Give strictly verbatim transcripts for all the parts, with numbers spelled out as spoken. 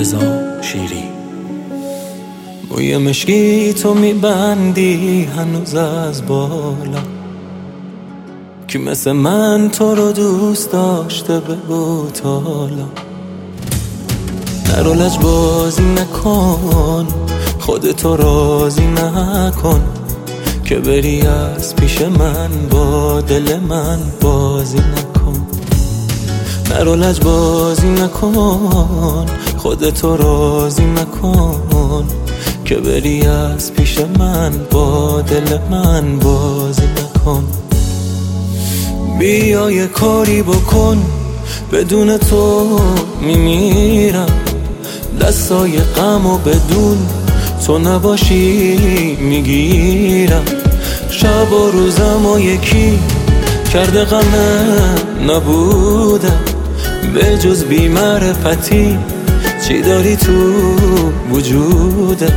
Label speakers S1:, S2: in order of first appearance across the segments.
S1: رضا شیری. موی مشکی تو میبندی هنوز از بالا، کی مثل من تو رو دوست داشته بگو تالا. نرو لجبازی نکن، خودتو راضی نکن، که بری از پیش من با دل من بازی نکن. نرو لجبازی نکن، خودتو راضی نکن، که بری از پیش من با دل من بازی نکن. بیا یه کاری بکن، بدون تو میمیرم. دستای غم و بدون تو نباشی میگیرم. شب و روزم و یکی کرده غمه نبودم، به جز بی معرفتی چی داری تو وجودت؟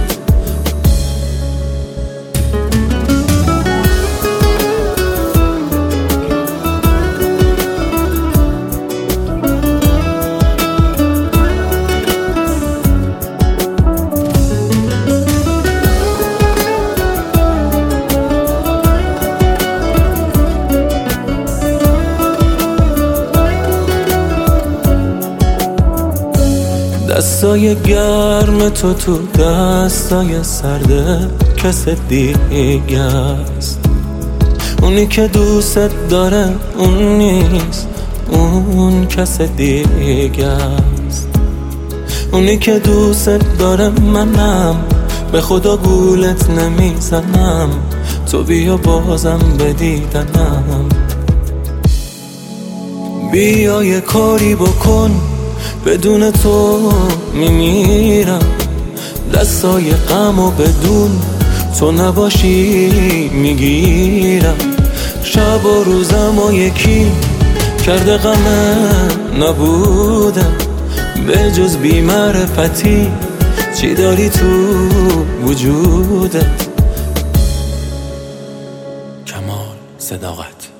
S1: دستای گرم تو تو دستای سرده کس دیگه است. اونی که دوست داره اون نیست، اون کس دیگه است. اونی که دوست داره منم، به خدا گولت نمیزنم، تو بیا بازم به دیدنم. بیا یه کاری بکن، بدون تو میمیرم. دستای غم و بدون تو نباشی میگیرم. شب و روزم و یکی کرده غمه نبودم، به جز بی معرفتی چی داری تو وجودت؟ کمال صداقت.